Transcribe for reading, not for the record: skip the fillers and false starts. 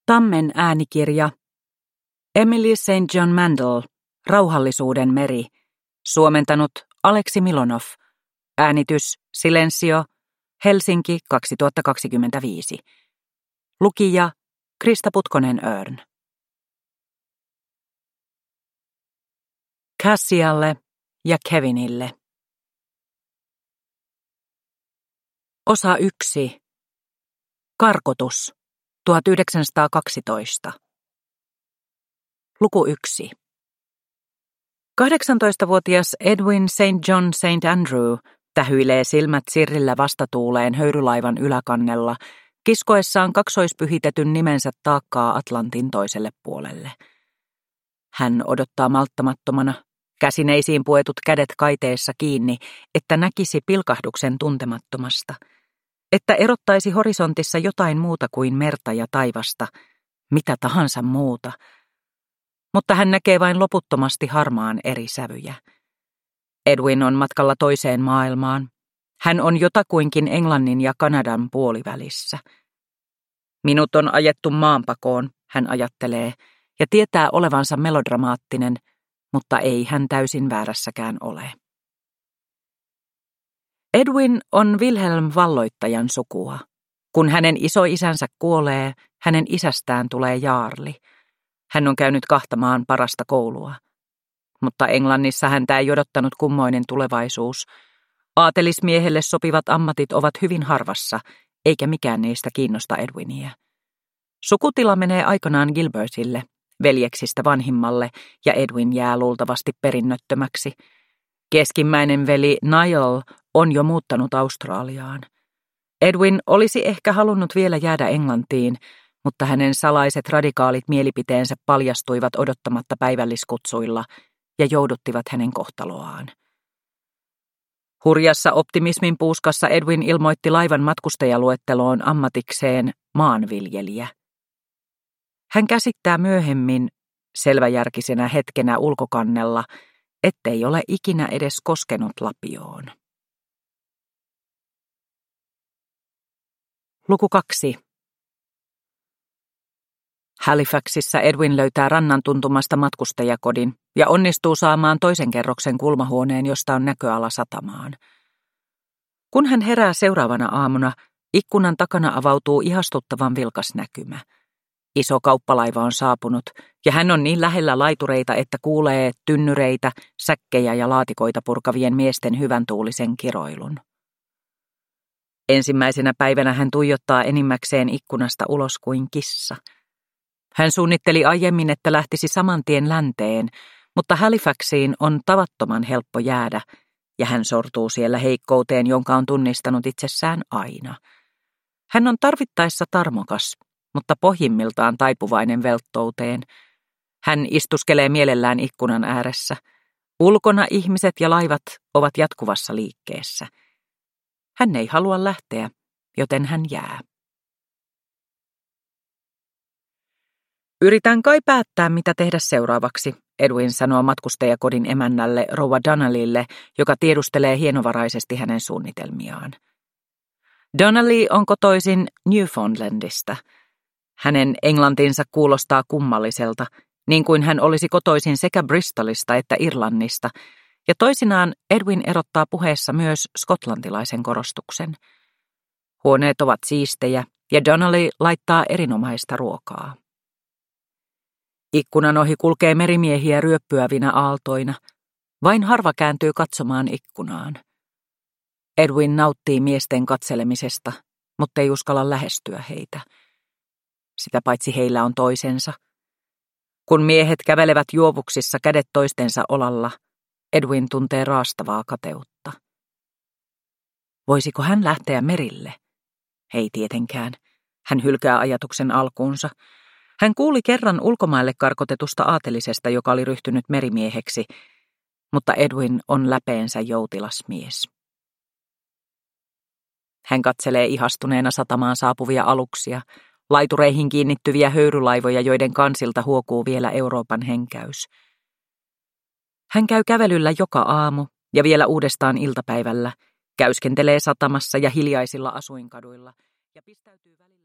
Tammen äänikirja. Emily St. John Mandel, Rauhallisuuden meri. Suomentanut Aleksi Milonov. Äänitys Silencio, Helsinki 2025. Lukija Krista Putkonen-Örn. Cassialle ja Kevinille. Osa 1. Karkotus. 1912. Luku 1. 18-vuotias Edwin St. John St. Andrew tähyilee silmät sirrillä vastatuuleen höyrylaivan yläkannella, kiskoessaan kaksoispyhitetyn nimensä taakkaa Atlantin toiselle puolelle. Hän odottaa malttamattomana, käsineisiin puetut kädet kaiteessa kiinni, että näkisi pilkahduksen tuntemattomasta, että erottaisi horisontissa jotain muuta kuin merta ja taivasta, mitä tahansa muuta. Mutta hän näkee vain loputtomasti harmaan eri sävyjä. Edwin on matkalla toiseen maailmaan. Hän on jotakuinkin Englannin ja Kanadan puolivälissä. Minut on ajettu maanpakoon, hän ajattelee, ja tietää olevansa melodramaattinen, mutta ei hän täysin väärässäkään ole. Edwin on Wilhelm valloittajan sukua. Kun hänen isoisänsä kuolee, hänen isästään tulee jaarli. Hän on käynyt kahtamaan parasta koulua. Mutta Englannissa häntä ei odottanut kummoinen tulevaisuus. Aatelismiehelle sopivat ammatit ovat hyvin harvassa, eikä mikään niistä kiinnosta Edwinia. Sukutila menee aikanaan Gilbertille, veljeksistä vanhimmalle, ja Edwin jää luultavasti perinnöttömäksi. Keskimmäinen veli Niall on jo muuttanut Australiaan. Edwin olisi ehkä halunnut vielä jäädä Englantiin, mutta hänen salaiset radikaalit mielipiteensä paljastuivat odottamatta päivälliskutsuilla ja jouduttivat hänen kohtaloaan. Hurjassa optimismin puuskassa Edwin ilmoitti laivan matkustajaluetteloon ammatikseen maanviljelijä. Hän käsittää myöhemmin, selväjärkisenä hetkenä ulkokannella, ettei ole ikinä edes koskenut lapioon. Luku 2. Halifaxissa Edwin löytää rannan tuntumasta matkustajakodin ja onnistuu saamaan toisen kerroksen kulmahuoneen, josta on näköala satamaan. Kun hän herää seuraavana aamuna, ikkunan takana avautuu ihastuttavan vilkas näkymä. Iso kauppalaiva on saapunut, ja hän on niin lähellä laitureita, että kuulee tynnyreitä, säkkejä ja laatikoita purkavien miesten hyväntuulisen kiroilun. Ensimmäisenä päivänä hän tuijottaa enimmäkseen ikkunasta ulos kuin kissa. Hän suunnitteli aiemmin, että lähtisi saman tien länteen, mutta Halifaxiin on tavattoman helppo jäädä, ja hän sortuu siellä heikkouteen, jonka on tunnistanut itsessään aina. Hän on tarvittaessa tarmokas, mutta pohjimmiltaan taipuvainen velttouteen. Hän istuskelee mielellään ikkunan ääressä. Ulkona ihmiset ja laivat ovat jatkuvassa liikkeessä. Hän ei halua lähteä, joten hän jää. Yritän kai päättää, mitä tehdä seuraavaksi, Edwin sanoo matkustajakodin emännälle rouva Donnellylle, joka tiedustelee hienovaraisesti hänen suunnitelmiaan. Donnelly on kotoisin Newfoundlandista. Hänen englantinsa kuulostaa kummalliselta, niin kuin hän olisi kotoisin sekä Bristolista että Irlannista, ja toisinaan Edwin erottaa puheessa myös skotlantilaisen korostuksen. Huoneet ovat siistejä, ja Donnelly laittaa erinomaista ruokaa. Ikkunan ohi kulkee merimiehiä ryöppyävinä aaltoina. Vain harva kääntyy katsomaan ikkunaan. Edwin nauttii miesten katselemisesta, mutta ei uskalla lähestyä heitä. Sitä paitsi heillä on toisensa. Kun miehet kävelevät juovuksissa kädet toistensa olalla, Edwin tuntee raastavaa kateutta. Voisiko hän lähteä merille? Ei tietenkään. Hän hylkää ajatuksen alkuunsa. Hän kuuli kerran ulkomaille karkotetusta aatelisesta, joka oli ryhtynyt merimieheksi, mutta Edwin on läpeensä joutilas mies. Hän katselee ihastuneena satamaan saapuvia aluksia, laitureihin kiinnittyviä höyrylaivoja, joiden kansilta huokuu vielä Euroopan henkäys. Hän käy kävelyllä joka aamu ja vielä uudestaan iltapäivällä, käyskentelee satamassa ja hiljaisilla asuinkaduilla ja pistäytyy välillä